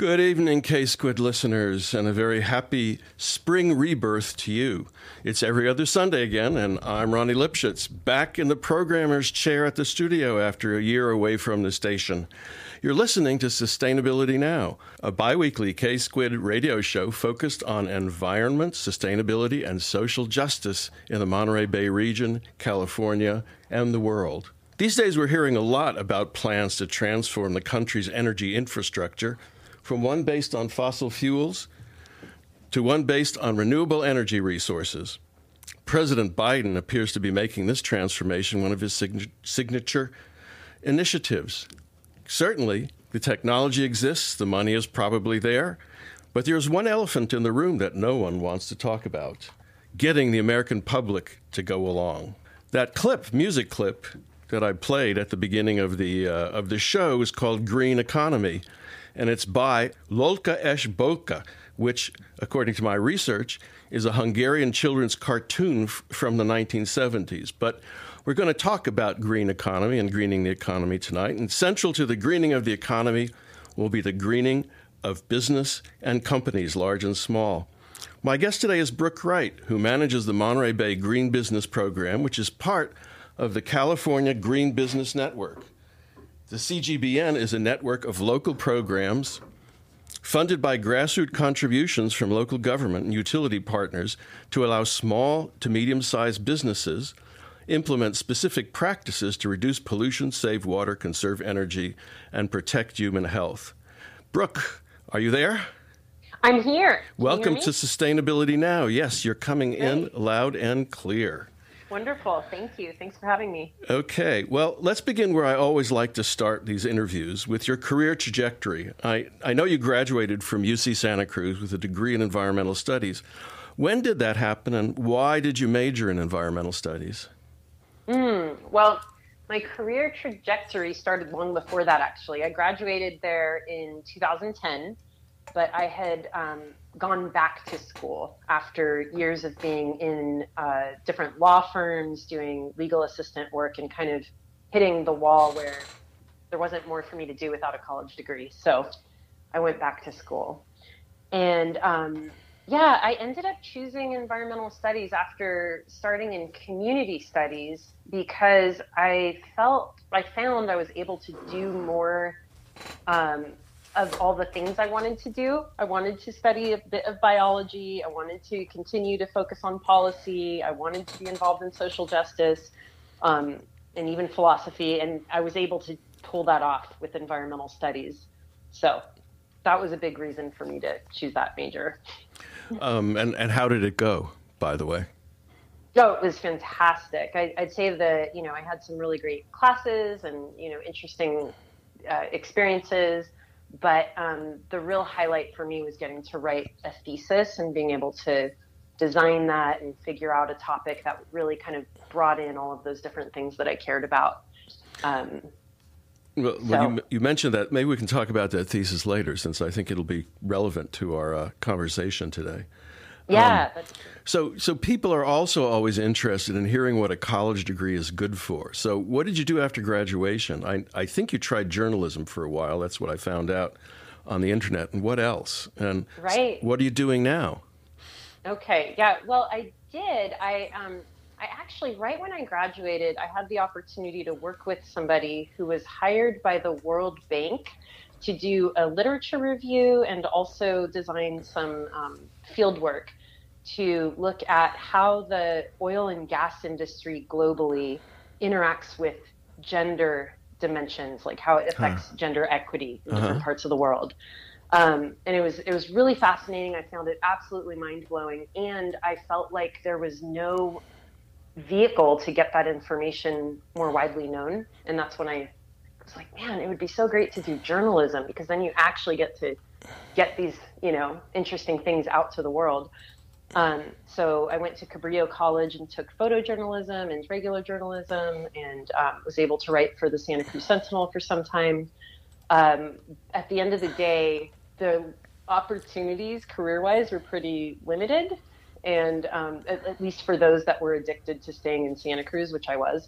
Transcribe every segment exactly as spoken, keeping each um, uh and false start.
Good evening, K-Squid listeners, and a very happy spring rebirth to you. It's every other Sunday again, and I'm Ronnie Lipschitz, back in the programmer's chair at the studio after a year away from the station. You're listening to Sustainability Now, a biweekly K-Squid radio show focused on environment, sustainability, and social justice in the Monterey Bay region, California, and the world. These days, we're hearing a lot about plans to transform the country's energy infrastructure, from one based on fossil fuels to one based on renewable energy resources. President Biden appears to be making this transformation one of his sign- signature initiatives. Certainly, the technology exists, the money is probably there, but there's one elephant in the room that no one wants to talk about: getting the American public to go along. That clip, music clip, that I played at the beginning of the uh, of the show is called Green Economy, and it's by Lolka és Bolka, which, according to my research, is a Hungarian children's cartoon f- from the nineteen seventies. But we're going to talk about green economy and greening the economy tonight, and central to the greening of the economy will be the greening of business and companies, large and small. My guest today is Brooke Wright, who manages the Monterey Bay Green Business Program, which is part of the California Green Business Network. The C G B N is a network of local programs funded by grassroots contributions from local government and utility partners to allow small to medium-sized businesses implement specific practices to reduce pollution, save water, conserve energy, and protect human health. Brooke, are you there? I'm here. Can Welcome to Sustainability Now. Yes, you're coming Great. in loud and clear. Wonderful. Thank you. Thanks for having me. Okay. Well, let's begin where I always like to start these interviews, with your career trajectory. I, I know you graduated from U C Santa Cruz with a degree in environmental studies. When did that happen, and why did you major in environmental studies? Mm, well, my career trajectory started long before that, actually. I graduated there in two thousand ten, but I had um, gone back to school after years of being in uh, different law firms, doing legal assistant work, and kind of hitting the wall where there wasn't more for me to do without a college degree. So I went back to school. And um, yeah, I ended up choosing environmental studies after starting in community studies because I felt, I found I was able to do more um, of all the things I wanted to do. I wanted to study a bit of biology. I wanted to continue to focus on policy. I wanted to be involved in social justice, um, and even philosophy. And I was able to pull that off with environmental studies. So that was a big reason for me to choose that major. Um, and, and how did it go, by the way? Oh, it was fantastic. I, I'd say that, you know, I had some really great classes and, you know, interesting uh, experiences. But um, the real highlight for me was getting to write a thesis and being able to design that and figure out a topic that really kind of brought in all of those different things that I cared about. Um, well, so. well you, you mentioned that. Maybe we can talk about that thesis later, since I think it'll be relevant to our uh, conversation today. Yeah. Um, that's true. so, so people are also always interested in hearing what a college degree is good for. So what did you do after graduation? I, I think you tried journalism for a while. That's what I found out on the internet. And what else? And right. What are you doing now? Okay. Yeah. Well, I did. I, um, I actually, right when I graduated, I had the opportunity to work with somebody who was hired by the World Bank to do a literature review and also design some um, field work to look at how the oil and gas industry globally interacts with gender dimensions, like how it affects huh. gender equity in uh-huh. different parts of the world. Um, and it was it was really fascinating. I found it absolutely mind-blowing. And I felt like there was no vehicle to get that information more widely known. And that's when I was like, man, it would be so great to do journalism, because then you actually get to get these, you know, interesting things out to the world. Um, so I went to Cabrillo College and took photojournalism and regular journalism, and um, was able to write for the Santa Cruz Sentinel for some time. Um, at the end of the day, the opportunities career-wise were pretty limited. And um, at, at least for those that were addicted to staying in Santa Cruz, which I was.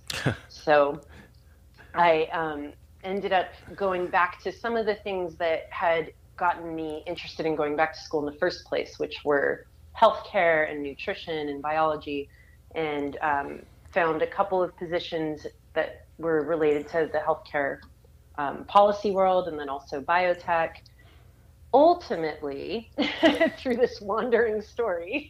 So I um, ended up going back to some of the things that had gotten me interested in going back to school in the first place, which were healthcare and nutrition and biology, and um, found a couple of positions that were related to the healthcare um, policy world, and then also biotech. Ultimately, through this wandering story,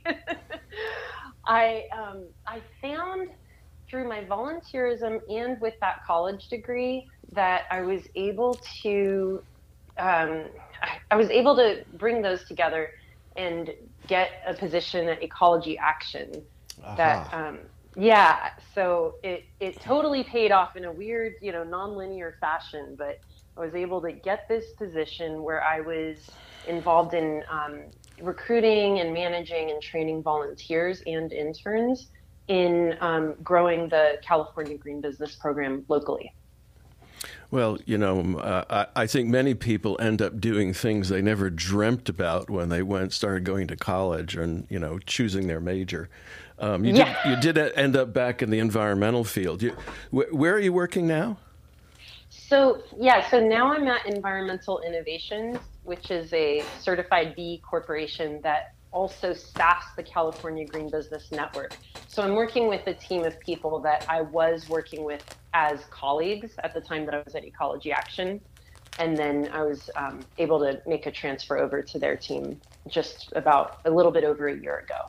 I um, I found through my volunteerism and with that college degree that I was able to um, I, I was able to bring those together and get a position at Ecology Action. Uh-huh. That um, yeah, so it it totally paid off in a weird, you know, nonlinear fashion, but I was able to get this position where I was involved in um, recruiting and managing and training volunteers and interns in um, growing the California Green Business Program locally. Well, you know, uh, I, I think many people end up doing things they never dreamt about when they went started going to college and, you know, choosing their major. Um, you, yeah. did, you did end up back in the environmental field. You, wh- where are you working now? So, yeah, so now I'm at Environmental Innovations, which is a certified B corporation that also staffs the California Green Business Network. So I'm working with a team of people that I was working with as colleagues at the time that I was at Ecology Action. And then I was um, able to make a transfer over to their team just about a little bit over a year ago.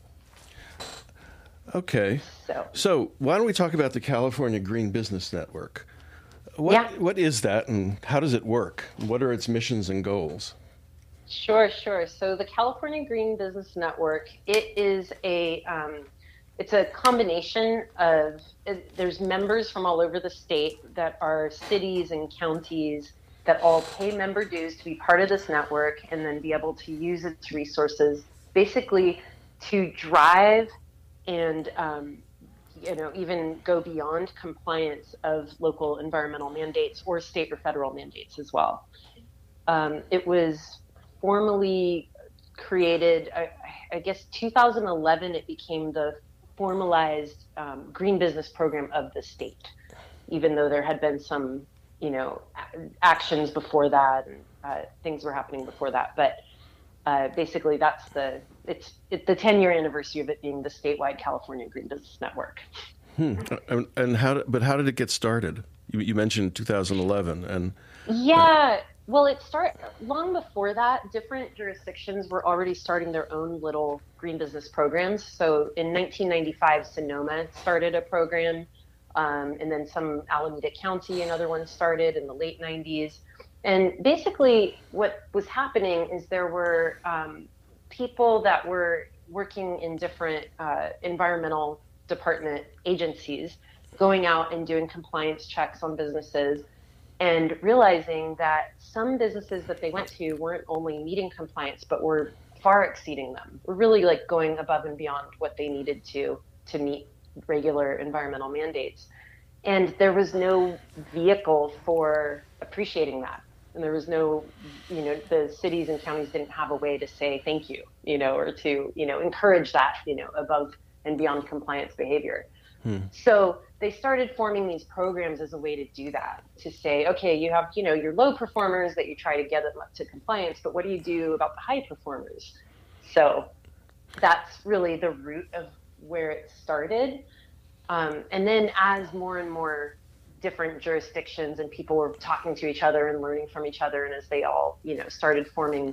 Okay. So, so why don't we talk about the California Green Business Network? What, yeah. What is that, and how does it work? What are its missions and goals? Sure, sure. So the California Green Business Network, it is a, um, it's a combination of, it, there's members from all over the state that are cities and counties that all pay member dues to be part of this network and then be able to use its resources basically to drive and um, you know, even go beyond compliance of local environmental mandates or state or federal mandates as well. Um, it was formally created, I, I guess two thousand eleven, it became the formalized um, green business program of the state, even though there had been some, you know, actions before that and uh, things were happening before that. But uh, basically that's the, it's it, the ten year anniversary of it being the statewide California Green Business Network. Hmm. And, and how, did, but how did it get started? You, you mentioned two thousand eleven, and yeah, well, it started long before that. Different jurisdictions were already starting their own little green business programs. So in nineteen ninety-five, Sonoma started a program, um, and then some Alameda County, another one started in the late nineties. And basically, what was happening is there were um, people that were working in different uh, environmental department agencies going out and doing compliance checks on businesses and realizing that some businesses that they went to weren't only meeting compliance, but were far exceeding them. We're really like going above and beyond what they needed to to meet regular environmental mandates. And there was no vehicle for appreciating that. And there was no, you know, the cities and counties didn't have a way to say thank you, you know, or to, you know, encourage that, you know, above and beyond compliance behavior. Hmm. So they started forming these programs as a way to do that, to say, okay, you have, you know, your low performers that you try to get them up to compliance, but what do you do about the high performers? So that's really the root of where it started. Um, and then as more and more different jurisdictions and people were talking to each other and learning from each other, and as they all, you know, started forming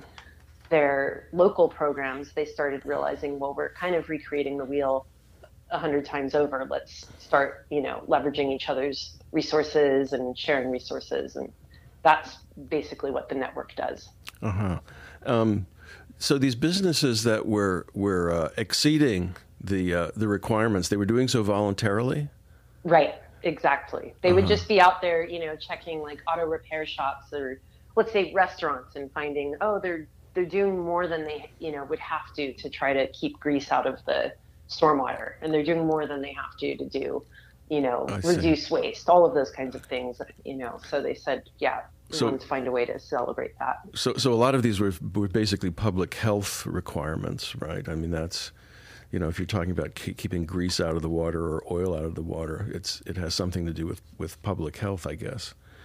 their local programs, they started realizing, well, we're kind of recreating the wheel a hundred times over. Let's start, you know, leveraging each other's resources and sharing resources. And that's basically what the network does. Uh-huh. Um, so these businesses that were, were uh, exceeding the, uh, the requirements, they were doing so voluntarily? Right. Exactly. They uh-huh. would just be out there, you know, checking like auto repair shops or let's say restaurants and finding, oh, they're they're doing more than they, you know, would have to to try to keep grease out of the stormwater, and they're doing more than they have to to do, you know, I reduce see. waste, all of those kinds of things, you know. So they said, yeah, we so, wanted to find a way to celebrate that. So, so a lot of these were were basically public health requirements, right? I mean, that's. You know, if you're talking about keep, keeping grease out of the water or oil out of the water, it's it has something to do with, with public health, I guess.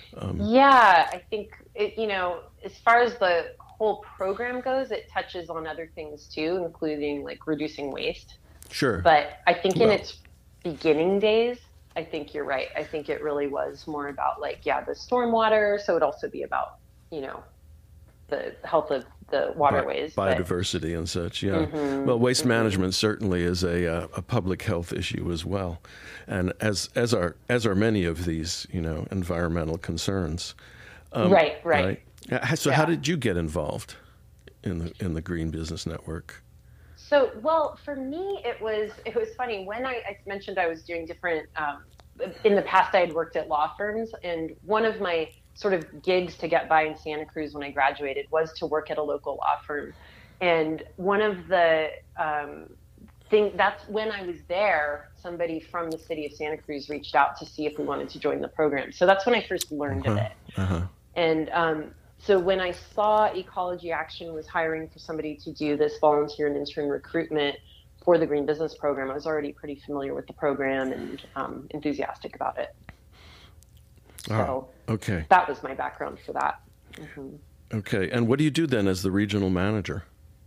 Um, yeah, I think it, you know, as far as the whole program goes, it touches on other things too, including like reducing waste. sure. But I think in Well, its beginning days, I think you're right. I think it really was more about like, yeah, the stormwater. So it'd also be about, you know, the health of the bi- waterways. But biodiversity and such, yeah. hmm Well, waste hmm management certainly is a uh, a public health issue as well, and as as are as are many of these, you know, environmental concerns. Um, right, right. right. Uh, So, how Yeah. did you get involved in the in the Green Business Network? So, well, for me, it was it was funny when I, I mentioned I was doing different. Um, in the past, I had worked at law firms, and one of my sort of gigs to get by in Santa Cruz when I graduated was to work at a local law firm. And one of the um, thing that's when I was there, somebody from the city of Santa Cruz reached out to see if we wanted to join the program. So that's when I first learned of Uh-huh. it. Uh-huh. And um, so when I saw Ecology Action was hiring for somebody to do this volunteer and intern recruitment for the Green Business Program, I was already pretty familiar with the program and um, enthusiastic about it. Oh, So okay. that was my background for that. hmm Okay. And what do you do then as the regional manager?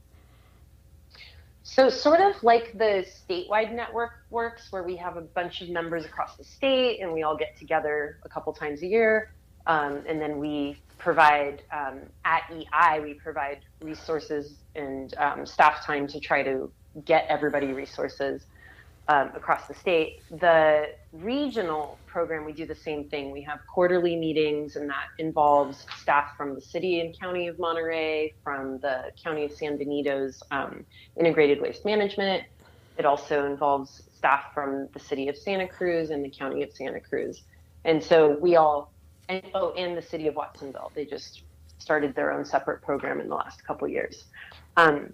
So sort of like the statewide network works, where we have a bunch of members across the state and we all get together a couple times a year. Um, and then we provide, um, at E I, we provide resources and um, staff time to try to get everybody resources um, across the state. The regional program, we do the same thing. We have quarterly meetings, and that involves staff from the city and county of Monterey, from the county of San Benito's um, integrated waste management. It also involves staff from the city of Santa Cruz and the county of Santa Cruz. And so we all, and oh, and the city of Watsonville, they just started their own separate program in the last couple of years. Um,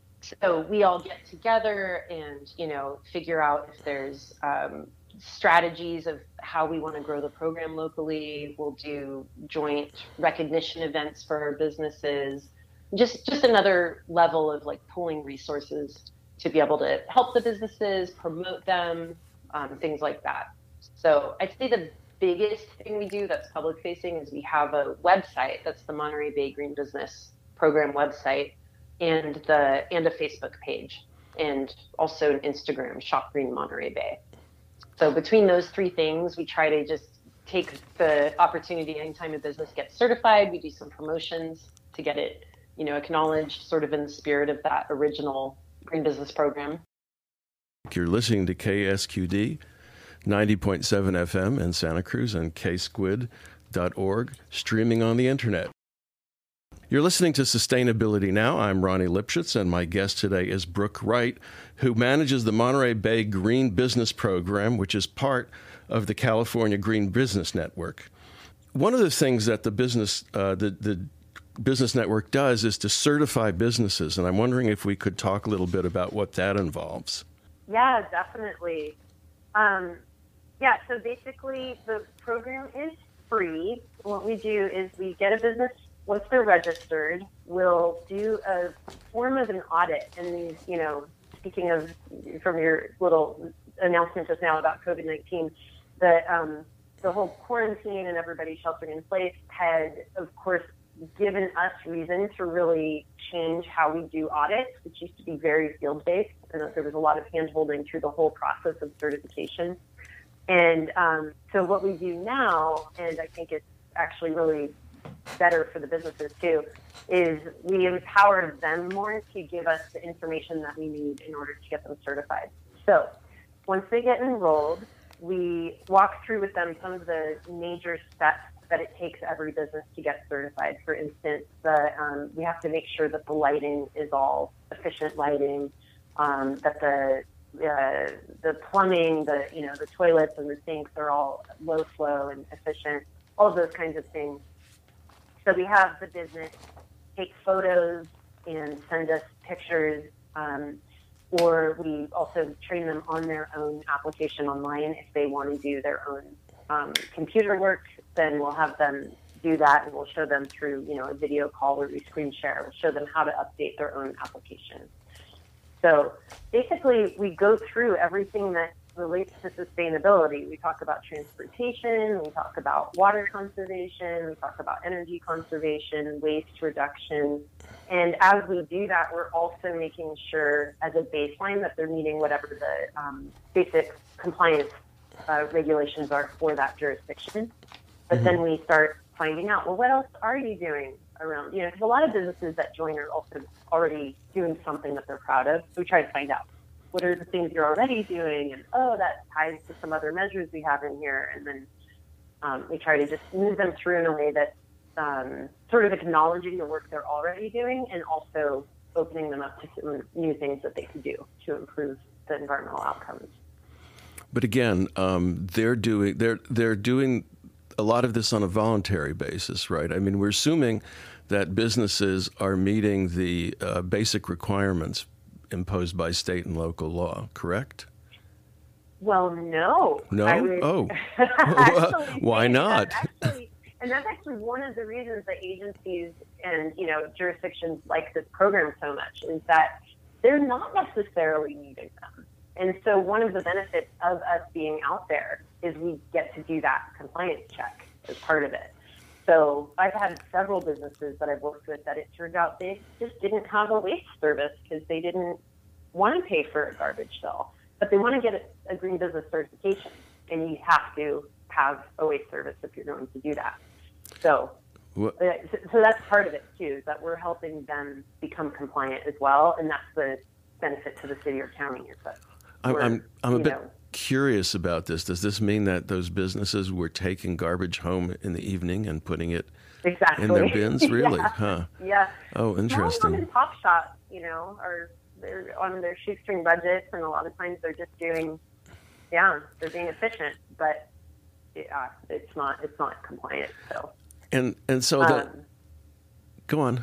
so we all get together and, you know, figure out if there's um, strategies of how we want to grow the program locally. We'll do joint recognition events for our businesses, just just another level of like pooling resources to be able to help the businesses, promote them, um, things like that. So I'd say the biggest thing we do that's public facing is we have a website that's the Monterey Bay Green Business Program website, and the and a Facebook page, and also an Instagram, Shop Green Monterey Bay. So between those three things, we try to just take the opportunity anytime a business gets certified, we do some promotions to get it, you know, acknowledged, sort of in the spirit of that original Green Business Program. You're listening to K S Q D ninety point seven F M in Santa Cruz and K squid dot org, streaming on the internet. You're listening to Sustainability Now. I'm Ronnie Lipschitz, and my guest today is Brooke Wright, who manages the Monterey Bay Green Business Program, which is part of the California Green Business Network. One of the things that the business uh, the, the Business Network does is to certify businesses, and I'm wondering if we could talk a little bit about what that involves. Yeah, definitely. Um, yeah, so basically the program is free. What we do is we get a business. Once they're registered, we'll do a form of an audit. And these, you know, speaking of from your little announcement just now about COVID nineteen, the um, the whole quarantine and everybody sheltering in place had, of course, given us reason to really change how we do audits, which used to be very field-based, and there was a lot of hand-holding through the whole process of certification. And um, so what we do now, and I think it's actually really better for the businesses too, is we empower them more to give us the information that we need in order to get them certified. So once they get enrolled, we walk through with them some of the major steps that it takes every business to get certified. For instance, the, um, we have to make sure that the lighting is all efficient lighting, um, that the uh, the plumbing, the you know the toilets and the sinks are all low flow and efficient, all of those kinds of things. So we have the business take photos and send us pictures, um, or we also train them on their own application online. If they want to do their own um, computer work, then we'll have them do that, and we'll show them through, you know, a video call where we screen share. We'll show them how to update their own application. So basically, we go through everything that relates to sustainability. We talk about transportation, we talk about water conservation, we talk about energy conservation, waste reduction. And as we do that, we're also making sure as a baseline that they're meeting whatever the um, basic compliance uh, regulations are for that jurisdiction. But mm-hmm. then we start finding out, well, what else are you doing around, you know, because a lot of businesses that join are also already doing something that they're proud of. So we try to find out, what are the things you're already doing? And, oh, that ties to some other measures we have in here. And then um, we try to just move them through in a way that um, sort of acknowledging the work they're already doing and also opening them up to some new things that they can do to improve the environmental outcomes. But again, um, they're doing they're they're doing a lot of this on a voluntary basis, right? I mean, we're assuming that businesses are meeting the uh, basic requirements imposed by state and local law, correct? Well, no. No? Would, oh. Why not? That actually, and that's actually one of the reasons that agencies and, you know, jurisdictions like this program so much is that they're not necessarily meeting them. And so one of the benefits of us being out there is we get to do that compliance check as part of it. So I've had several businesses that I've worked with that it turned out they just didn't have a waste service because they didn't want to pay for a garbage fill, but they want to get a, a green business certification, and you have to have a waste service if you're going to do that. So, uh, so that's part of it too, is that we're helping them become compliant as well, and that's the benefit to the city or county. Is that I'm I'm, I'm a bit know, curious about this. Does this mean that those businesses were taking garbage home in the evening and putting it exactly. in their bins? Really? yeah. Huh? Yeah. Oh, interesting. Small mom and pop shops, you know, are they're on their shoestring budgets, and a lot of times they're just doing, yeah, they're being efficient, but yeah, it's not it's not compliant. So. And and so um, that. Go on.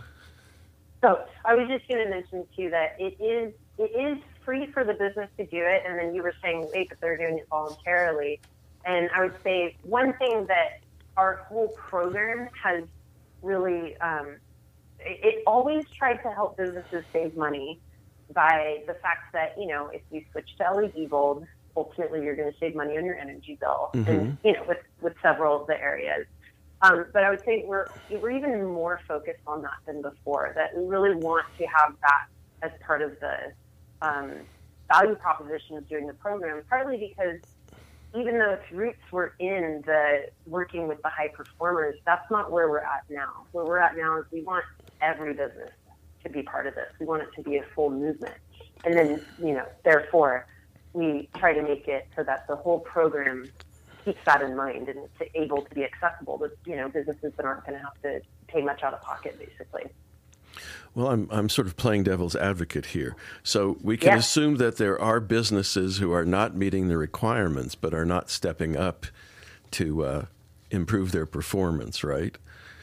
So I was just going to mention too that it is it is free for the business to do it, and then you were saying, wait, but they're doing it voluntarily. And I would say one thing that our whole program has really, um, it, it always tried to help businesses save money by the fact that, you know, if you switch to L E D bulbs, ultimately you're going to save money on your energy bill, mm-hmm. and, you know, with, with several of the areas. Um, but I would say we're, we're even more focused on that than before, that we really want to have that as part of the um, value proposition of doing the program, partly because even though its roots were in the working with the high performers, that's not where we're at now. Where we're at now is we want every business to be part of this. We want it to be a full movement. And then, you know, therefore, we try to make it so that the whole program keeps that in mind and it's able to be accessible to, you know, businesses that aren't going to have to pay much out of pocket, basically. Well, I'm I'm sort of playing devil's advocate here. So we can yeah. assume that there are businesses who are not meeting the requirements but are not stepping up to uh, improve their performance, right?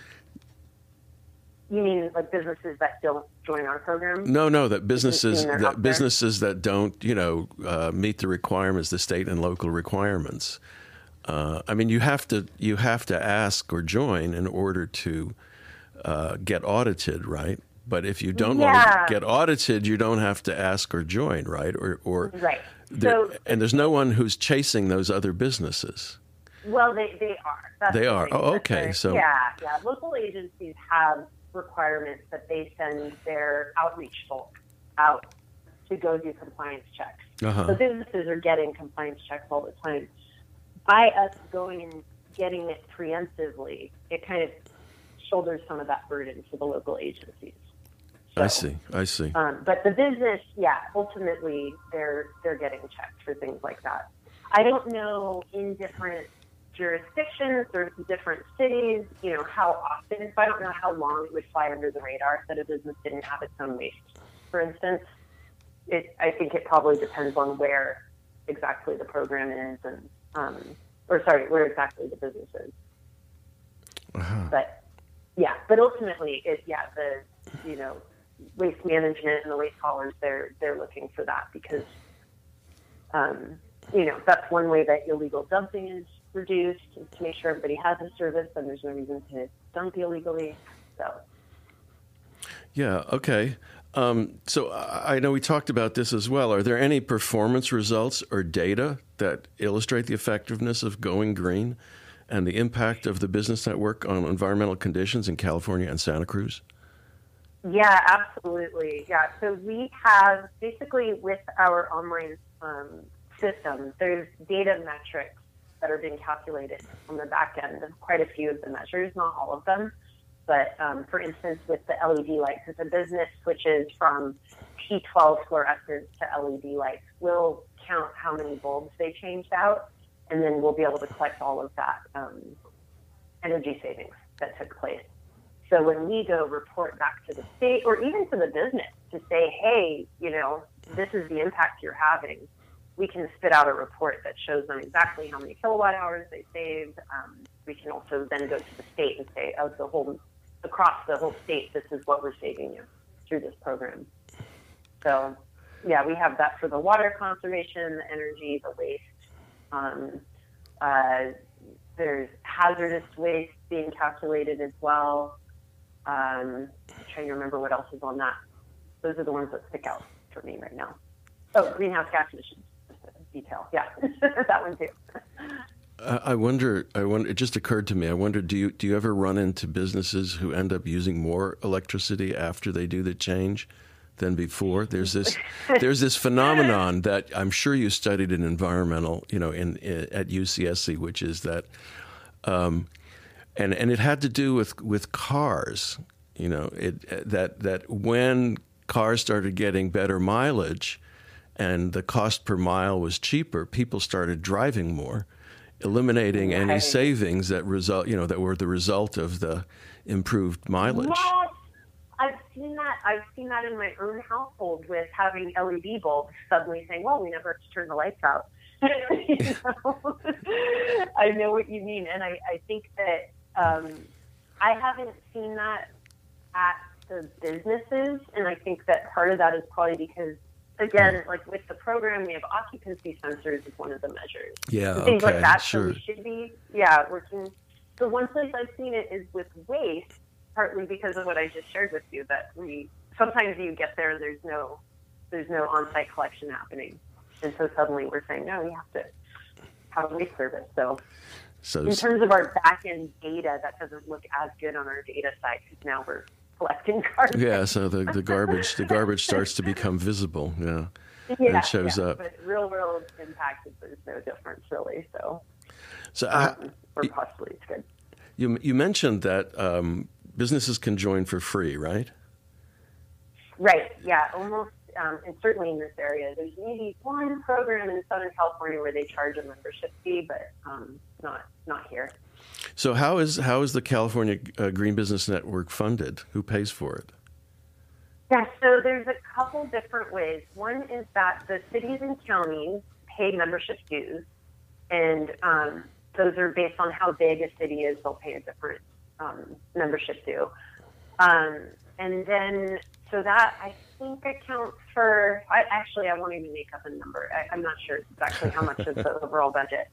You mean like businesses that don't join our program? No, no, that businesses that that businesses that don't, you know, uh, meet the requirements, the state and local requirements. Uh, I mean, you have to you have to ask or join in order to uh, get audited, right? But if you don't yeah. want to get audited, you don't have to ask or join, right? Or, or right. There, so, and there's no one who's chasing those other businesses. Well, they, they are. That's they the are. thing. Oh, okay. So yeah, yeah. Local agencies have requirements that they send their outreach folks out to go do compliance checks. Uh-huh. So businesses are getting compliance checks all the time. By us going and getting it preemptively, it kind of shoulders some of that burden for the local agencies. So, I see. I see. Um, but the business, yeah, ultimately they're they're getting checked for things like that. I don't know in different jurisdictions or different cities, you know, how often. So I don't know how long it would fly under the radar that a business didn't have its own waste. For instance, it I think it probably depends on where exactly the program is, and um, or sorry, where exactly the business is. Uh-huh. But yeah, but ultimately, it yeah the you know. waste management and the waste haulers, they're they're looking for that because, um, you know, that's one way that illegal dumping is reduced, is to make sure everybody has a service and there's no reason to dump illegally. So. Yeah. Okay. Um, so I know we talked about this as well. Are there any performance results or data that illustrate the effectiveness of going green and the impact of the business network on environmental conditions in California and Santa Cruz? Yeah, absolutely. Yeah. So we have basically with our online um, system, there's data metrics that are being calculated on the back end of quite a few of the measures, not all of them. But um, for instance, with the L E D lights, if a business switches from T twelve fluorescents to L E D lights, we'll count how many bulbs they changed out, and then we'll be able to collect all of that um, energy savings that took place. So when we go report back to the state or even to the business to say, hey, you know, this is the impact you're having, we can spit out a report that shows them exactly how many kilowatt hours they saved. Um, we can also then go to the state and say, oh, the whole, across the whole state, this is what we're saving you through this program. So, yeah, we have that for the water conservation, the energy, the waste. Um, uh, there's hazardous waste being calculated as well. Um, I'm trying to remember what else is on that. Those are the ones that stick out for me right now. Oh, greenhouse gas emissions detail. Yeah, that one too. Uh, I wonder. I wonder. It just occurred to me. I wonder. Do you do you ever run into businesses who end up using more electricity after they do the change than before? There's this. there's this phenomenon that I'm sure you studied in environmental, you know, in, in at U C S C, which is that, um, and and it had to do with with cars. You know, it that that when cars started getting better mileage, and the cost per mile was cheaper, people started driving more, eliminating right. any savings that result, you know, that were the result of the improved mileage. Yes, I've seen that. I've seen that in my own household with having L E D bulbs suddenly saying, "Well, we never have to turn the lights out." You know? I know what you mean, and I, I think that um, I haven't seen that at the businesses, and I think that part of that is probably because, again, like with the program, we have occupancy sensors as one of the measures. Yeah, and things okay, like that. sure. So we should be, yeah, working. So one place I've seen it is with waste, partly because of what I just shared with you, that we sometimes you get there, there's no, there's no on-site collection happening, and so suddenly we're saying, no, we have to have a waste service. So, so in terms of our back-end data, that doesn't look as good on our data side because now we're collecting garbage. Yeah, so the, the garbage the garbage starts to become visible. Yeah, yeah it shows yeah, up. But real world impact is there's no difference really. So, so um, I, or possibly it's good. You you mentioned that um, businesses can join for free, right? Right. Yeah. Almost, um, and certainly in this area, there's maybe one program in Southern California where they charge a membership fee, but um, not not here. So how is how is the California uh, Green Business Network funded? Who pays for it? Yeah, so there's a couple different ways. One is that the cities and counties pay membership dues, and um, those are based on how big a city is. They'll pay a different um, membership due. Um, and then, so that I think accounts for, I, actually I won't even make up a number. I, I'm not sure exactly how much is the overall budget.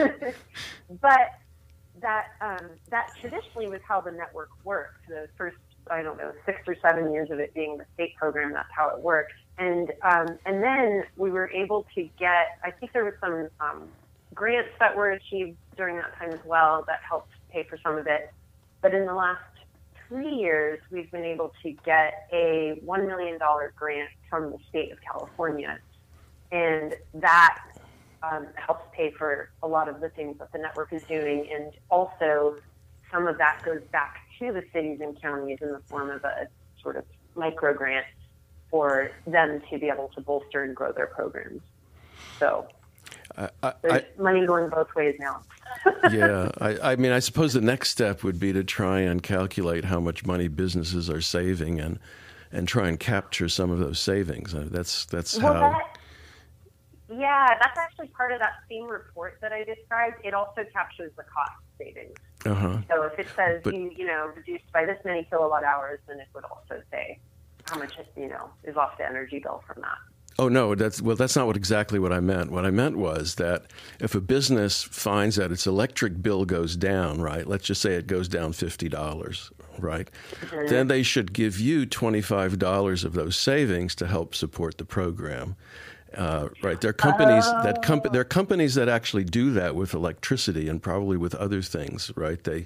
But that um, that traditionally was how the network worked. The first, I don't know, six or seven years of it being the state program, that's how it worked. And um, and then we were able to get, I think there was some um, grants that were achieved during that time as well that helped pay for some of it. But in the last three years, we've been able to get a one million dollars grant from the state of California. And that Um, helps pay for a lot of the things that the network is doing, and also some of that goes back to the cities and counties in the form of a sort of micro grant for them to be able to bolster and grow their programs. So I, I, there's I, money going both ways now. yeah, I, I mean, I suppose the next step would be to try and calculate how much money businesses are saving, and and try and capture some of those savings. Uh, That's that's well, how. That, Yeah, that's actually part of that same report that I described. It also captures the cost savings. Uh-huh. So if it says, But, you, you know, reduced by this many kilowatt hours, then it would also say how much, you know, is off the energy bill from that. Oh, no, that's well, that's not what exactly what I meant. What I meant was that if a business finds that its electric bill goes down, right, let's just say it goes down fifty dollars, right, mm-hmm. then they should give you twenty-five dollars of those savings to help support the program. Uh, right, there are companies Oh. that comp- there are companies that actually do that with electricity and probably with other things. Right, they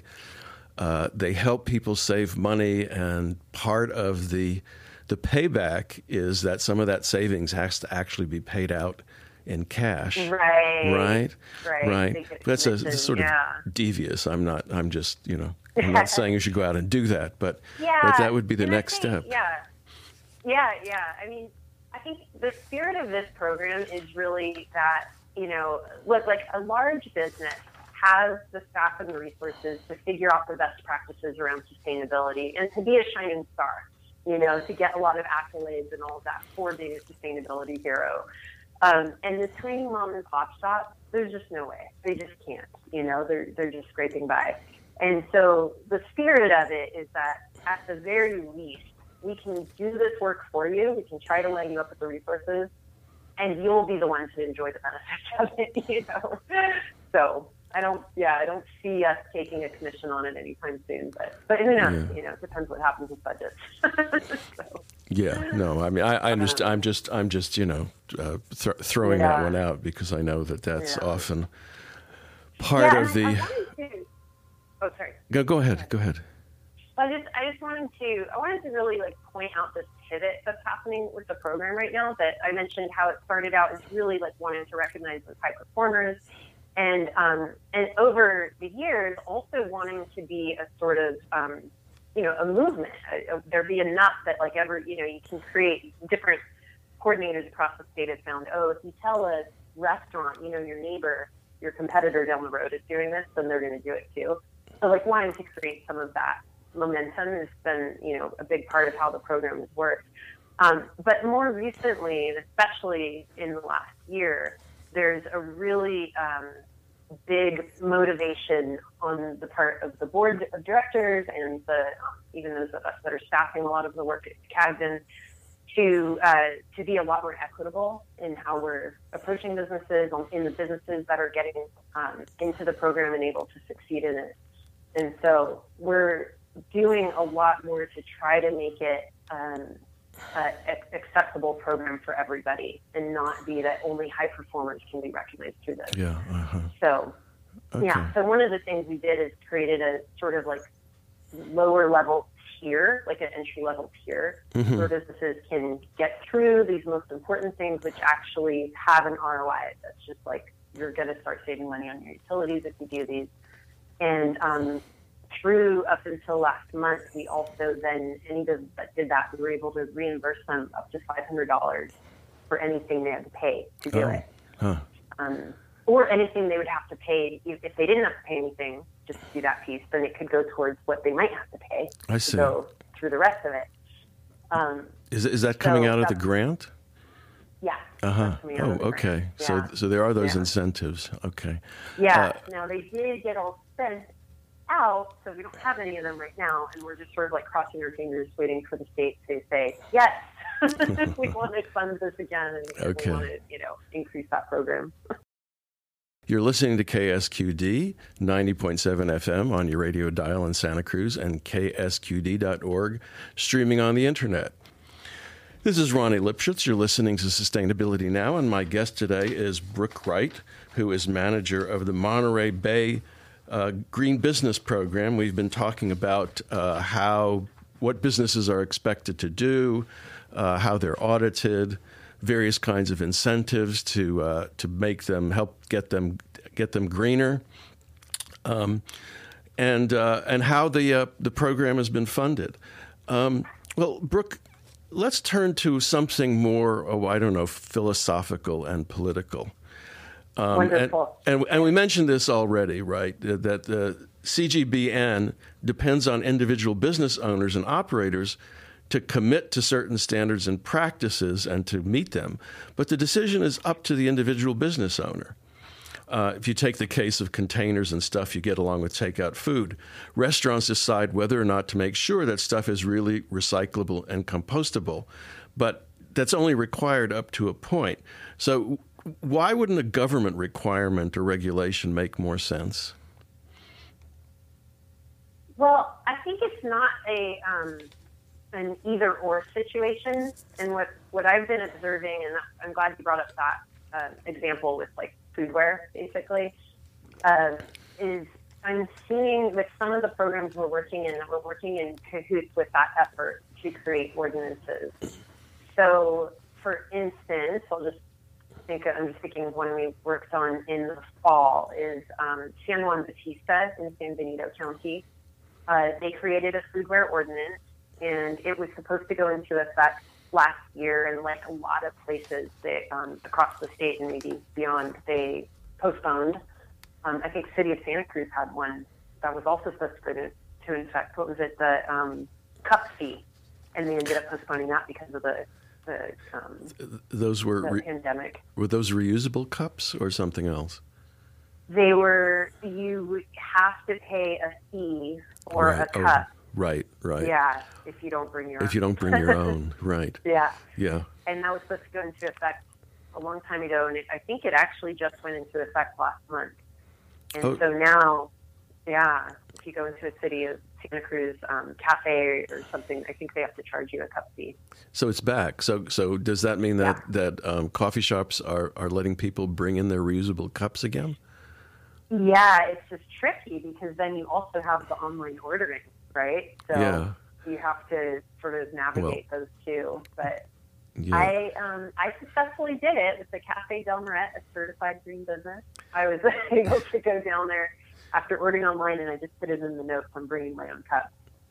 uh, they help people save money, and part of the the payback is that some of that savings has to actually be paid out in cash. Right. Right. Right. Right. They get That's a, commission, it's sort yeah. of devious. I'm not. I'm just. You know. I'm not saying you should go out and do that, but Yeah. but that would be the and I next think- step. Yeah. Yeah. Yeah. I mean, I think the spirit of this program is really that, you know, look, like a large business has the staff and the resources to figure out the best practices around sustainability and to be a shining star, you know, to get a lot of accolades and all of that for being a sustainability hero. Um, and the tiny mom and pop shop, there's just no way. They just can't, you know, they're, they're just scraping by. And so the spirit of it is that at the very least, we can do this work for you. We can try to line you up with the resources, and you'll be the one to enjoy the benefits of it, you know. So I don't, yeah, I don't see us taking a commission on it anytime soon. But, but who knows? Yeah. You know, it depends what happens with budgets. so. Yeah, no, I mean, I, I understand. I'm just, I'm just, you know, uh, th- throwing that Yeah. one out because I know that that's Yeah. often part yeah, of and the. I, I wanted to, oh, sorry. Go, go ahead, go ahead. I just, I just wanted to, I wanted to really like point out this pivot that's happening with the program right now. That I mentioned how it started out as really like wanting to recognize those high performers, and um, and over the years also wanting to be a sort of, um, you know, a movement. Uh, there be enough that like ever, you know, you can create different coordinators across the state have found. Oh, if you tell a restaurant, you know, your neighbor, your competitor down the road is doing this, then they're going to do it too. So like wanting to create some of that momentum has been, you know, a big part of how the program has worked. Um, but more recently, and especially in the last year, there's a really um, big motivation on the part of the board of directors and the um, even those of us that are staffing a lot of the work at Cagden to uh, to be a lot more equitable in how we're approaching businesses, in the businesses that are getting um, into the program and able to succeed in it. And so we're doing a lot more to try to make it um, an accessible program for everybody and not be that only high performers can be recognized through this. Yeah. Uh-huh. So, Okay. yeah. So one of the things we did is created a sort of like lower level tier, like an entry level tier, Mhm. where businesses can get through these most important things, which actually have an R O I. That's just like, you're going to start saving money on your utilities if you do these. And, um, through up until last month, we also then, any business that did that, we were able to reimburse them up to five hundred dollars for anything they had to pay to do Oh. it. Huh. Um, or anything they would have to pay. If if they didn't have to pay anything, just to do that piece, then it could go towards what they might have to pay I to see. go through the rest of it. Um, Is is that coming So out of the that's- grant? yeah. Uh huh. that's coming out Oh, of the grant. okay. So Yeah. so there are those Yeah. incentives. Okay. Yeah. Uh, now they did get all spent out, so we don't have any of them right now, and we're just sort of like crossing our fingers, waiting for the state to say yes. we want to fund this again, and Okay. we want to, you know, increase that program. You're listening to K S Q D ninety point seven F M on your radio dial in Santa Cruz and K S Q D dot org, streaming on the internet. This is Ronnie Lipschitz. You're listening to Sustainability Now, and my guest today is Brooke Wright, who is manager of the Monterey Bay uh, Green Business Program. We've been talking about uh, how what businesses are expected to do, uh, how they're audited, various kinds of incentives to uh, to make them help get them get them greener, um, and uh, and how the uh, the program has been funded. Um, well, Brooke, let's turn to something more, oh, I don't know, philosophical and political. Um, Wonderful. And, and and we mentioned this already, right? That the C G B N depends on individual business owners and operators to commit to certain standards and practices and to meet them. But the decision is up to the individual business owner. Uh, if you take the case of containers and stuff you get along with takeout food, restaurants decide whether or not to make sure that stuff is really recyclable and compostable. But that's only required up to a point. So why wouldn't a government requirement or regulation make more sense? Well, I think it's not a um, an either or situation. And what, what I've been observing, and I'm glad you brought up that uh, example with like foodware, basically, uh, is I'm seeing with some of the programs we're working in that we're working in cahoots with that effort to create ordinances. So, for instance, I'll just think I'm just thinking of one we worked on in the fall is um, San Juan Bautista in San Benito County. Uh, they created a foodware ordinance, and it was supposed to go into effect last year. And like a lot of places that um, across the state and maybe beyond, they postponed. Um, I think City of Santa Cruz had one that was also supposed to go to, to effect. What was it? The um, cup fee, and they ended up postponing that because of the the, um, those were the re- pandemic. Were those reusable cups or something else? They were. You would have to pay a fee for right. a cup. Oh, right, right. Yeah, if you don't bring your own. If you don't bring your own, right. Yeah. Yeah. And that was supposed to go into effect a long time ago, and it, I think it actually just went into effect last month. And Oh. so now, yeah, if you go into a city of Santa Cruz um, cafe or something, I think they have to charge you a cup fee. So it's back. So so does that mean that Yeah. that um, coffee shops are, are letting people bring in their reusable cups again? Yeah, it's just tricky because then you also have the online ordering, right? So Yeah. you have to sort of navigate those two. But Yeah. I um, I successfully did it with the Cafe Del Moret, a certified green business. I was able to go down there after ordering online, and I just put it in the notes I'm bringing my own cup,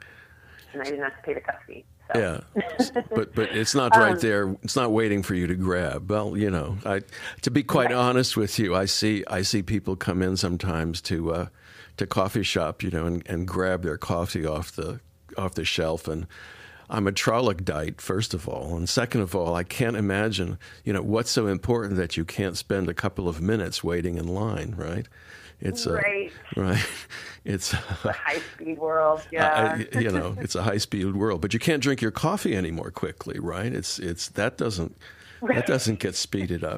and I didn't have to pay the cup fee. So. Yeah, but but it's not right Um, there. It's not waiting for you to grab. Well, you know, I to be quite Right. honest with you, I see I see people come in sometimes to uh, to coffee shop, you know, and, and grab their coffee off the off the shelf, and I'm a troglodyte, first of all, and second of all, I can't imagine, you know, what's so important that you can't spend a couple of minutes waiting in line, right? It's uh, Right. right. It's The high-speed world, yeah. I, you know, it's a high-speed world, but you can't drink your coffee anymore quickly, right? It's it's that doesn't that doesn't get speeded up.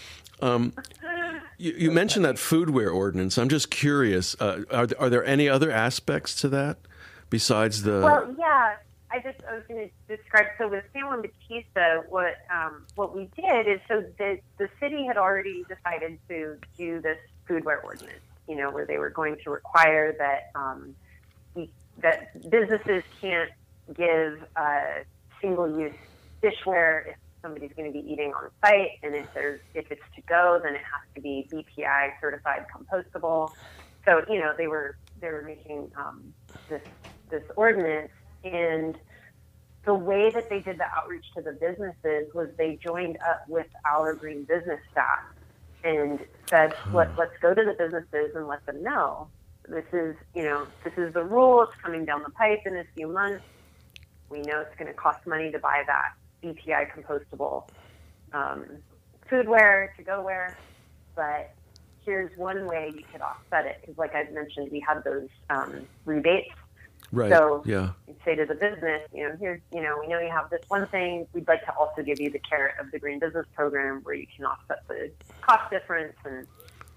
Um, you, you mentioned that foodware ordinance. I'm just curious. Uh, are there, are there any other aspects to that besides the? Well, yeah. I just I was going to describe. So with San Juan Bautista, what um, what we did is so the the city had already decided to do this foodware ordinance. You know, where they were going to require that um, we, that businesses can't give uh, single-use dishware if somebody's going to be eating on site, and if there's if it's to go, then it has to be B P I certified compostable. So you know, they were they were making um, this this ordinance. And the way that they did the outreach to the businesses was they joined up with our green business staff and said, Let, let's go to the businesses and let them know this is, you know, this is the rule. It's coming down the pipe in a few months. We know it's going to cost money to buy that B P I compostable um, foodware, to-go-ware, but here's one way you could offset it. Because like I've mentioned, we had those um, rebates. Right. So yeah. you'd say to the business, you know, here's, you know, we know you have this one thing. We'd like to also give you the carrot of the Green Business Program where you can offset the cost difference. And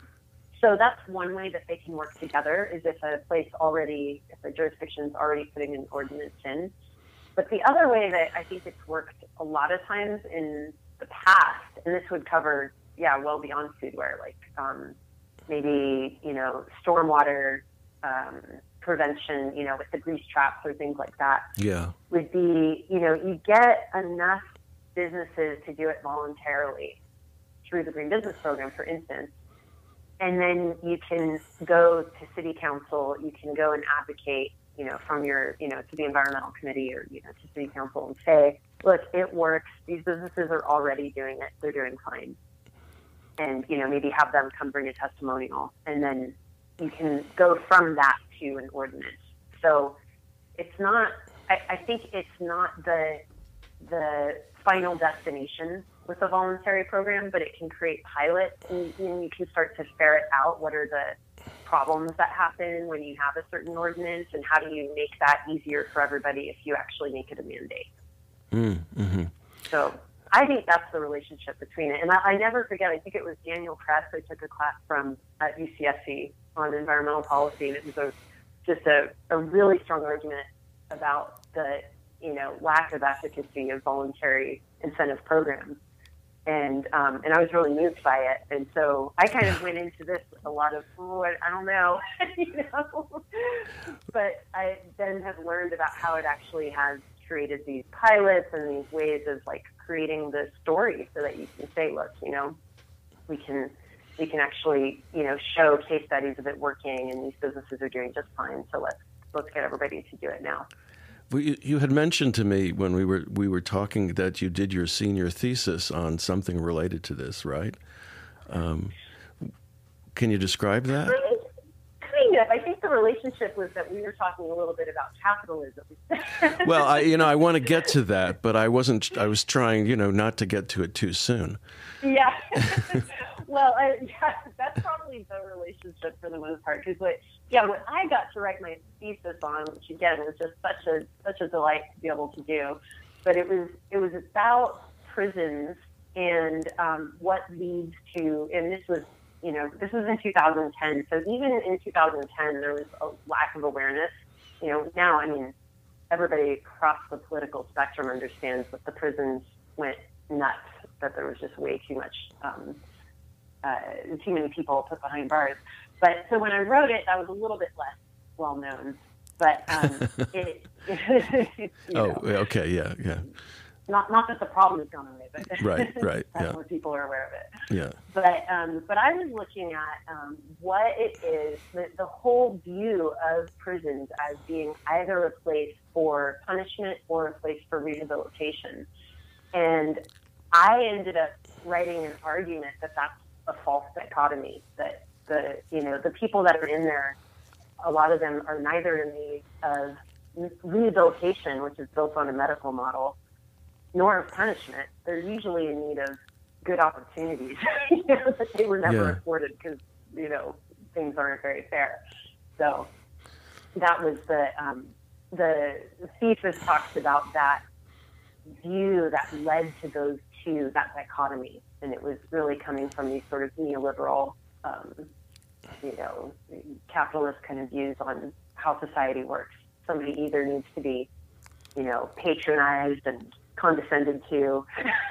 so that's one way that they can work together is if a place already, if a jurisdiction's already putting an ordinance in. But the other way that I think it's worked a lot of times in the past, and this would cover, yeah, well beyond foodware, like um, maybe, you know, stormwater um, prevention, you know, with the grease traps or things like that, Yeah. would be, you know, you get enough businesses to do it voluntarily through the Green Business Program, for instance, and then you can go to city council, you can go and advocate, you know, from your, you know, to the environmental committee or, you know, to city council and say, look, it works. These businesses are already doing it. They're doing fine. And, you know, maybe have them come bring a testimonial, and then you can go from that to an ordinance. So it's not, I, I think it's not the the final destination with a voluntary program, but it can create pilots, and, and you can start to ferret out what are the problems that happen when you have a certain ordinance, and how do you make that easier for everybody if you actually make it a mandate. Mm, mm-hmm. So I think that's the relationship between it. And I, I never forget, I think it was Daniel Kress I took a class from at U C S C on environmental policy, and it was a, just a, a really strong argument about the you know, lack of efficacy of voluntary incentive programs. And um, and I was really moved by it. And so I kind of went into this with a lot of, oh, I, I don't know, you know. But I then have learned about how it actually has created these pilots and these ways of like creating the story so that you can say, look, you know, we can we can actually, you know, show case studies of it working, and these businesses are doing just fine. So let's let's get everybody to do it now. Well, you, you had mentioned to me when we were we were talking that you did your senior thesis on something related to this, right? Um, can you describe that? Kind of. I think the relationship was that we were talking a little bit about capitalism. Well, I, you know, I want to get to that, but I wasn't. I was trying, you know, not to get to it too soon. Yeah. Well, I, yeah, that's probably the relationship for the most part. Because what, yeah, what I got to write my thesis on, which again was just such a such a delight to be able to do, but it was it was about prisons and um, what leads to, and this was, you know, this was in two thousand ten. So even in two thousand ten, there was a lack of awareness. You know, now I mean, everybody across the political spectrum understands that the prisons went nuts. That there was just way too much. Um, Uh, too many people put behind bars. But so when I wrote it, that was a little bit less well known. But um, it, it you oh, know, okay, yeah, yeah. Not not that the problem has gone away, but right, right, that yeah. more people are aware of it. Yeah. But um, but I was looking at um, what it is, the, the whole view of prisons as being either a place for punishment or a place for rehabilitation, and I ended up writing an argument that that's a false dichotomy, that the, you know, the people that are in there, a lot of them are neither in need of rehabilitation, which is built on a medical model, nor of punishment. They're usually in need of good opportunities, you know, that they were never Yeah. afforded because, you know, things aren't very fair. So that was the, um, the thesis talks about that view that led to those two, that dichotomy. And it was really coming from these sort of neoliberal, um, you know, capitalist kind of views on how society works. Somebody either needs to be, you know, patronized and condescended to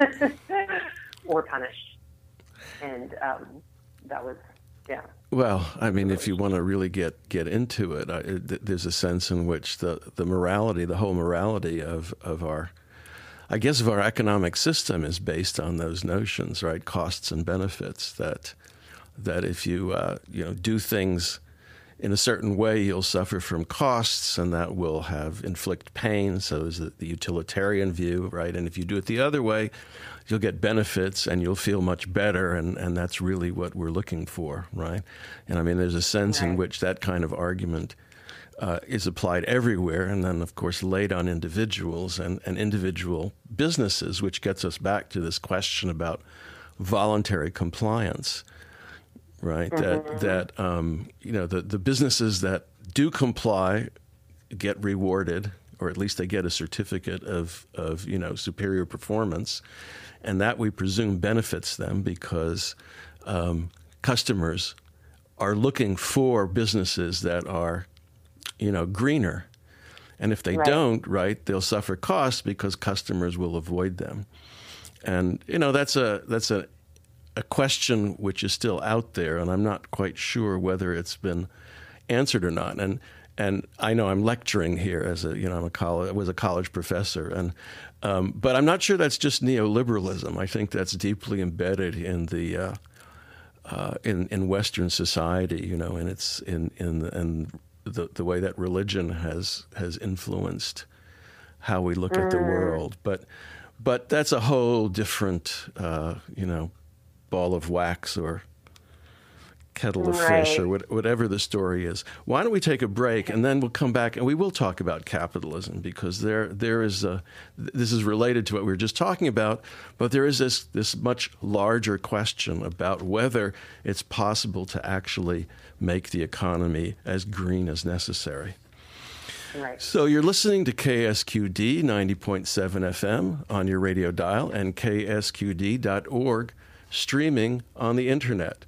or punished. And um, that was, yeah. Well, I mean, if you want to really get, get into it, I, th- there's a sense in which the, the morality, the whole morality of, of our I guess of our economic system is based on those notions, right? Costs and benefits. That that if you uh, you know do things in a certain way, you'll suffer from costs, and that will have inflict pain. So is the, the utilitarian view, right? And if you do it the other way, you'll get benefits, and you'll feel much better, and, and that's really what we're looking for, right? And I mean, there's a sense right. in which that kind of argument Uh, is applied everywhere, and then, of course, laid on individuals and, and individual businesses, which gets us back to this question about voluntary compliance, right? Mm-hmm. That that um, you know the the businesses that do comply get rewarded, or at least they get a certificate of of you know superior performance, and that we presume benefits them because um, customers are looking for businesses that are you know, greener. And if they right. don't, right, they'll suffer costs because customers will avoid them. And, you know, that's a that's a a question which is still out there, and I'm not quite sure whether it's been answered or not. And and I know I'm lecturing here as a, you know, I'm a college, I was a college professor, and um, but I'm not sure that's just neoliberalism. I think that's deeply embedded in the uh, uh, in in Western society, you know, and it's in in in The, the way that religion has has influenced how we look mm. at the world, but but that's a whole different uh, you know ball of wax or kettle of right. fish or what, whatever the story is. Why don't we take a break and then we'll come back and we will talk about capitalism, because there there is a this is related to what we were just talking about, but there is this this much larger question about whether it's possible to actually make the economy as green as necessary. Right. So you're listening to K S Q D ninety point seven F M on your radio dial and K S Q D dot org streaming on the internet.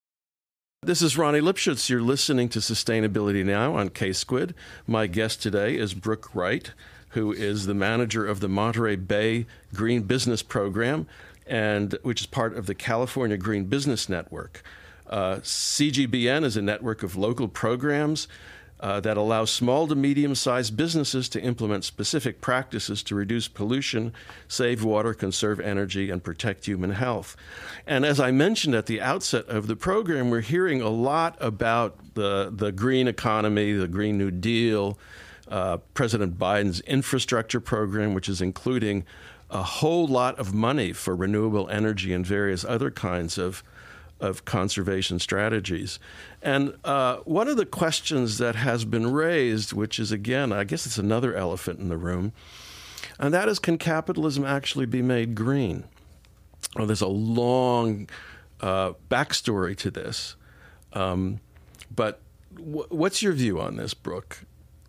This is Ronnie Lipschutz. You're listening to Sustainability Now on K-Squid. My guest today is Brooke Wright, who is the manager of the Monterey Bay Green Business Program, and which is part of the California Green Business Network. Uh, C G B N is a network of local programs uh, that allow small to medium-sized businesses to implement specific practices to reduce pollution, save water, conserve energy, and protect human health. And as I mentioned at the outset of the program, we're hearing a lot about the, the green economy, the Green New Deal, uh, President Biden's infrastructure program, which is including a whole lot of money for renewable energy and various other kinds of of conservation strategies. And uh, one of the questions that has been raised, which is, again, I guess it's another elephant in the room, and that is, can capitalism actually be made green? Well, there's a long uh, backstory to this. Um, but w- what's your view on this, Brooke?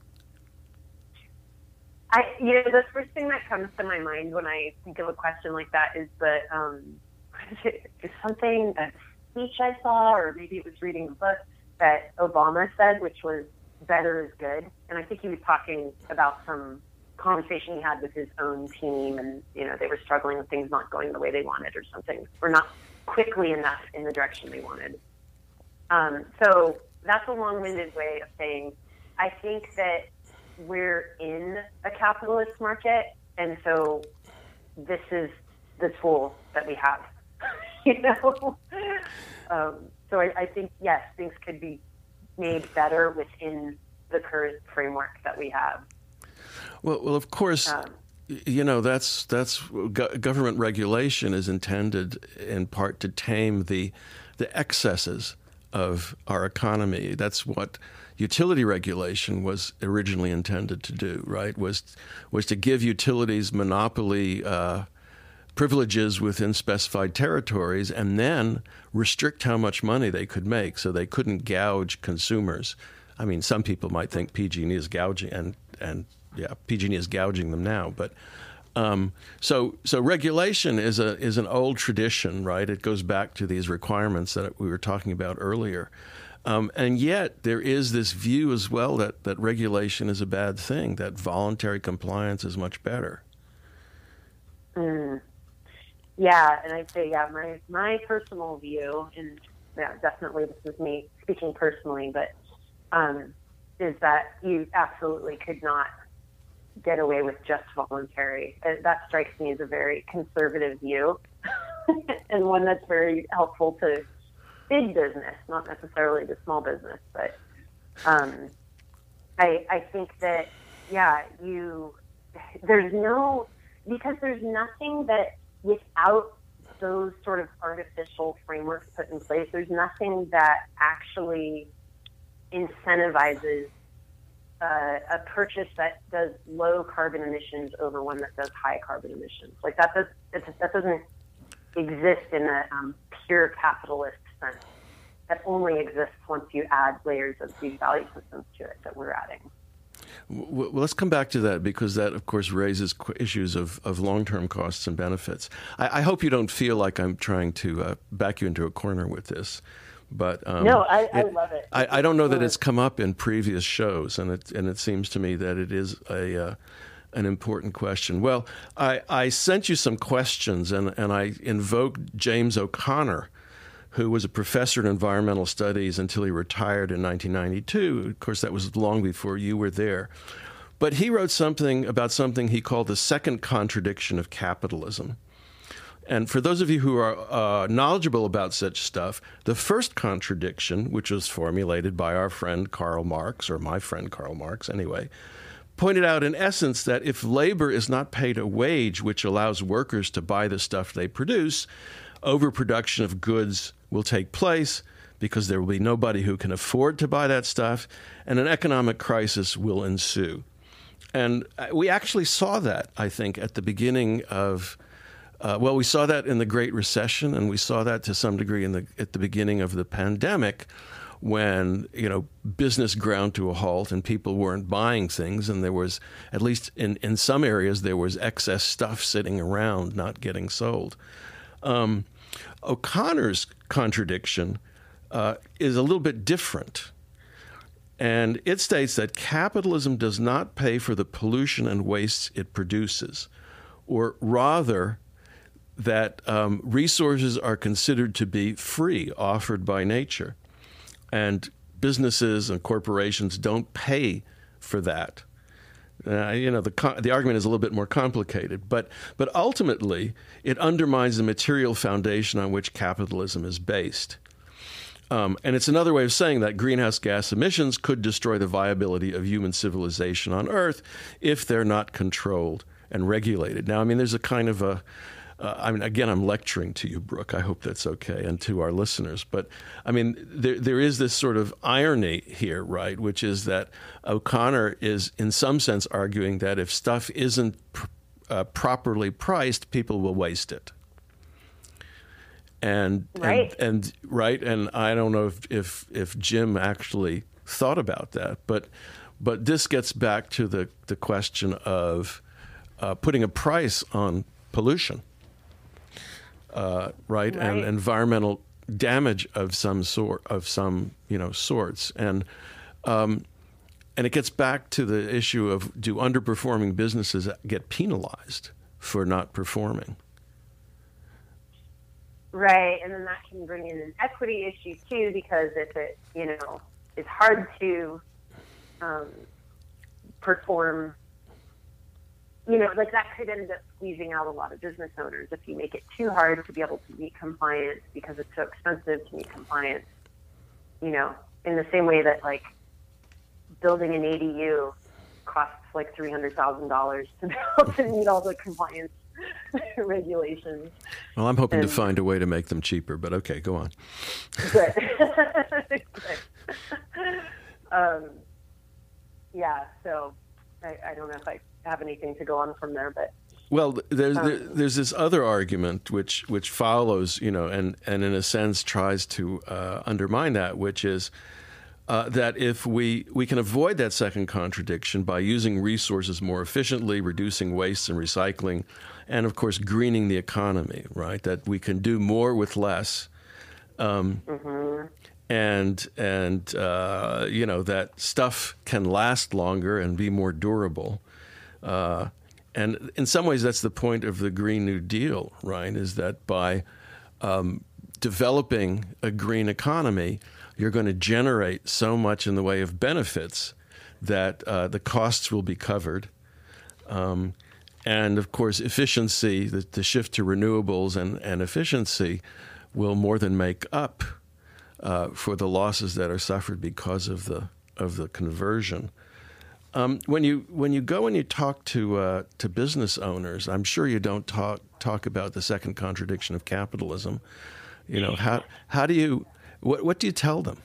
I, you know, the first thing that comes to my mind when I think of a question like that is that um, is something that speech I saw, or maybe it was reading a book that Obama said, which was better is good. And I think he was talking about some conversation he had with his own team, and, you know, they were struggling with things not going the way they wanted or something, or not quickly enough in the direction they wanted. Um, so that's a long-winded way of saying, I think that we're in a capitalist market, and so this is the tool that we have. You know, um, so I, I think, yes, things could be made better within the current framework that we have. Well, well, of course, um, you know, that's that's go- government regulation is intended in part to tame the the excesses of our economy. That's what utility regulation was originally intended to do, right? Was was to give utilities monopoly Uh, privileges within specified territories, and then restrict how much money they could make, so they couldn't gouge consumers. I mean, some people might think P G and E is gouging, and and yeah, P G and E is gouging them now. But um, so so regulation is a is an old tradition, right? It goes back to these requirements that we were talking about earlier. Um, and yet there is this view as well that that regulation is a bad thing, that voluntary compliance is much better. Mm. Yeah, and I'd say, yeah, my, my personal view, and yeah, definitely this is me speaking personally, but um, is that you absolutely could not get away with just voluntary. That strikes me as a very conservative view, and one that's very helpful to big business, not necessarily the small business. But um, I, I think that, yeah, you there's no, because there's nothing that, without those sort of artificial frameworks put in place, there's nothing that actually incentivizes uh, a purchase that does low carbon emissions over one that does high carbon emissions. Like that does that doesn't exist in a um, pure capitalist sense. That only exists once you add layers of these value systems to it that we're adding. Well, let's come back to that, because that, of course, raises issues of, of long-term costs and benefits. I, I hope you don't feel like I'm trying to uh, back you into a corner with this. But um, no, I, I it, love it. I, I don't know that it's come up in previous shows, and it and it seems to me that it is a uh, an important question. Well, I, I sent you some questions, and, and I invoked James O'Connor, who was a professor in environmental studies until he retired in nineteen ninety-two. Of course, that was long before you were there. But he wrote something about something he called the second contradiction of capitalism. And for those of you who are uh, knowledgeable about such stuff, the first contradiction, which was formulated by our friend Karl Marx, or my friend Karl Marx anyway, pointed out in essence that if labor is not paid a wage which allows workers to buy the stuff they produce, overproduction of goods will take place because there will be nobody who can afford to buy that stuff, and an economic crisis will ensue. And we actually saw that, I think, at the beginning of, uh, well, we saw that in the Great Recession, and we saw that to some degree in the at the beginning of the pandemic, when, you know, business ground to a halt and people weren't buying things, and there was, at least in, in some areas, there was excess stuff sitting around not getting sold. Um, O'Connor's contradiction uh, is a little bit different. And it states that capitalism does not pay for the pollution and wastes it produces, or rather, that um, resources are considered to be free, offered by nature. And businesses and corporations don't pay for that. Uh, you know, the the argument is a little bit more complicated, but but ultimately it undermines the material foundation on which capitalism is based. Um, and it's another way of saying that greenhouse gas emissions could destroy the viability of human civilization on Earth if they're not controlled and regulated. Now, I mean, there's a kind of a Uh, I mean, again, I'm lecturing to you, Brooke. I hope that's okay, and to our listeners. But, I mean, there there is this sort of irony here, right, which is that O'Connor is, in some sense, arguing that if stuff isn't pr- uh, properly priced, people will waste it. And, right. and, and right, and I don't know if, if, if Jim actually thought about that, but but this gets back to the, the question of uh, putting a price on pollution. Uh, right? right, and environmental damage of some sort, of some you know sorts, and um, and it gets back to the issue of, do underperforming businesses get penalized for not performing? Right, and then that can bring in an equity issue too, because if it you know it's hard to um, perform. You know, like that could end up squeezing out a lot of business owners if you make it too hard to be able to meet compliance because it's so expensive to meet compliance. You know, in the same way that like building an A D U costs like three hundred thousand dollars to be able to meet all the compliance regulations. Well, I'm hoping and, to find a way to make them cheaper, but okay, go on. Good. Good. um, yeah, so I, I don't know if I have anything to go on from there, but well, there's um, there, there's this other argument which which follows, you know, and and in a sense tries to uh, undermine that, which is uh, that if we we can avoid that second contradiction by using resources more efficiently, reducing waste and recycling, and of course greening the economy, right? That we can do more with less. Um, mm-hmm. And and uh, you know, that stuff can last longer and be more durable. Uh, and in some ways, that's the point of the Green New Deal, right? Is that by um, developing a green economy, you're going to generate so much in the way of benefits that uh, the costs will be covered. Um, and of course, efficiency, the, the shift to renewables and, and efficiency will more than make up uh, for the losses that are suffered because of the of the conversion. Um, when you when you go and you talk to uh, to business owners, I'm sure you don't talk talk about the second contradiction of capitalism. You know, how how do you what what do you tell them?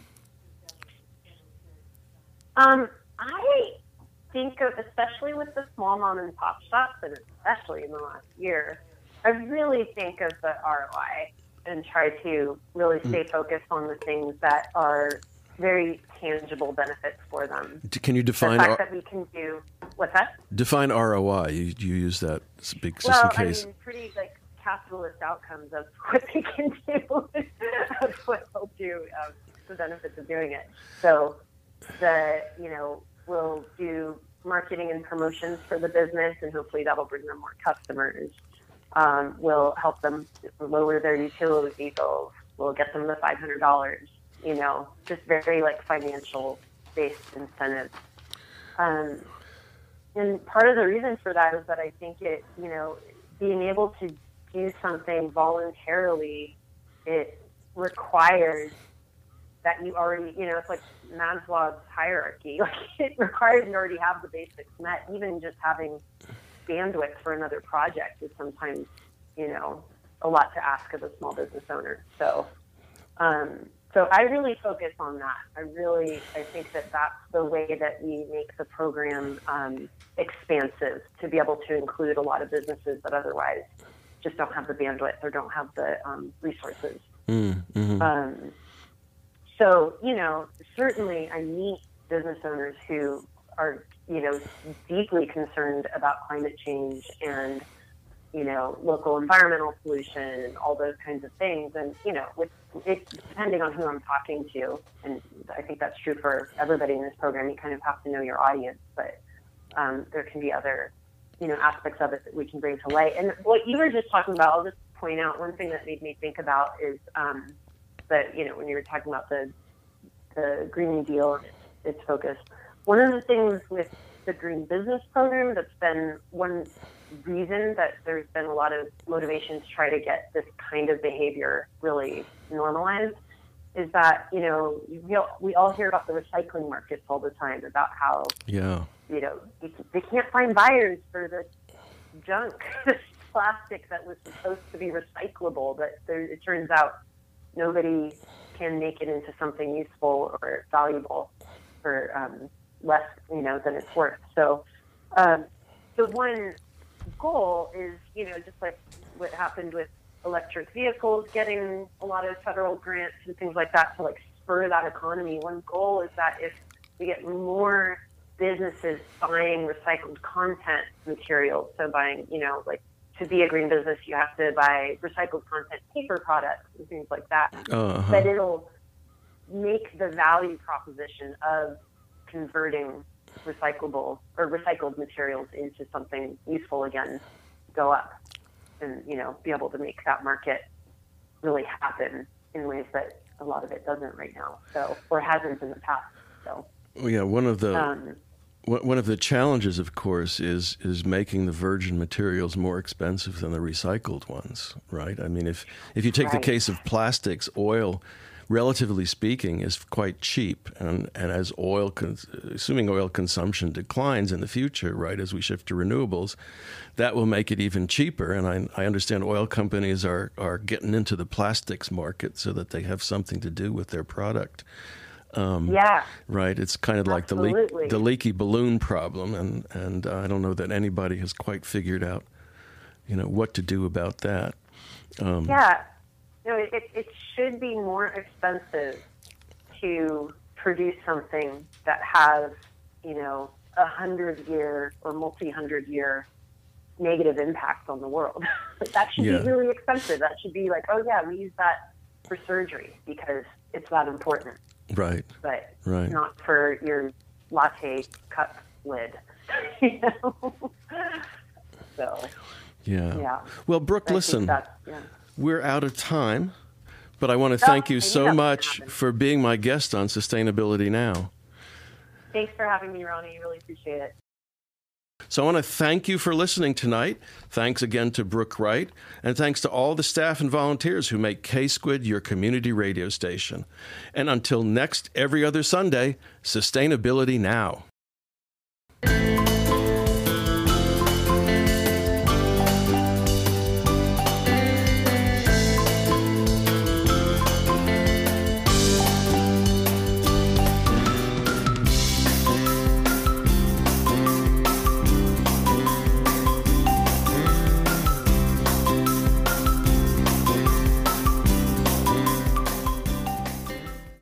Um, I think of, especially with the small mom and pop shops, and especially in the last year, I really think of the R O I and try to really stay focused on the things that are very tangible benefits for them. Can you define the fact R- that we can do what's that? Define R O I. You you use that big just well, in case. I mean, pretty like capitalist outcomes of what they can do, of what they'll do, um, the benefits of doing it. So the you know we'll do marketing and promotions for the business, and hopefully that'll bring them more customers. Um, we'll help them lower their utility bills. We'll get them the five hundred dollars. You know, just very like financial based incentives. Um, and part of the reason for that is that I think it, you know, being able to do something voluntarily, it requires that you already, you know, it's like Maslow's hierarchy. Like it requires you already have the basics met. Even just having bandwidth for another project is sometimes, you know, a lot to ask of a small business owner. So, um, So I really focus on that. I really, I think that that's the way that we make the program um, expansive to be able to include a lot of businesses that otherwise just don't have the bandwidth or don't have the um, resources. Mm, mm-hmm. Um, so, you know, certainly I meet business owners who are, you know, deeply concerned about climate change and you know, local environmental pollution and all those kinds of things. And, you know, with it, depending on who I'm talking to, and I think that's true for everybody in this program, you kind of have to know your audience, but um, there can be other, you know, aspects of it that we can bring to light. And what you were just talking about, I'll just point out one thing that made me think about is um, that, you know, when you were talking about the, the Green New Deal and its, its focus, one of the things with the Green Business Program that's been one reason that there's been a lot of motivation to try to get this kind of behavior really normalized is that, you know, we all, we all hear about the recycling markets all the time, about how, yeah, you know, they, they can't find buyers for this junk, this plastic that was supposed to be recyclable, but there, it turns out nobody can make it into something useful or valuable for um, less, you know, than it's worth. So um, the one goal is, you know, just like what happened with electric vehicles, getting a lot of federal grants and things like that to like spur that economy. One goal is that if we get more businesses buying recycled content materials, so buying, you know, like to be a green business, you have to buy recycled content paper products and things like that, uh-huh. that it'll make the value proposition of converting recyclable or recycled materials into something useful again go up, and, you know, be able to make that market really happen in ways that a lot of it doesn't right now, so, or hasn't in the past. So well, yeah, one of the um, one of the challenges, of course, is is making the virgin materials more expensive than the recycled ones, right? I mean, if if you take right. the case of plastics, oil, relatively speaking, is quite cheap, and and as oil, cons- assuming oil consumption declines in the future, right, as we shift to renewables, that will make it even cheaper. And I, I understand oil companies are are getting into the plastics market so that they have something to do with their product. Um, yeah. Right. It's kind of like the leak, the leaky balloon problem, and and uh, I don't know that anybody has quite figured out, you know, what to do about that. Um, yeah. No, it, it should be more expensive to produce something that has, you know, a hundred year or multi-hundred year negative impact on the world. That should yeah. be really expensive. That should be like, oh yeah, we use that for surgery because it's that important. Right. But right. not for your latte cup lid. You know? So. Yeah. Yeah. Well, Brooke, I listen. Yeah. We're out of time, but I want to thank oh, you so much happen. for being my guest on Sustainability Now. Thanks for having me, Ronnie. I really appreciate it. So I want to thank you for listening tonight. Thanks again to Brooke Wright, and thanks to all the staff and volunteers who make K-Squid your community radio station. And until next every other Sunday, Sustainability Now.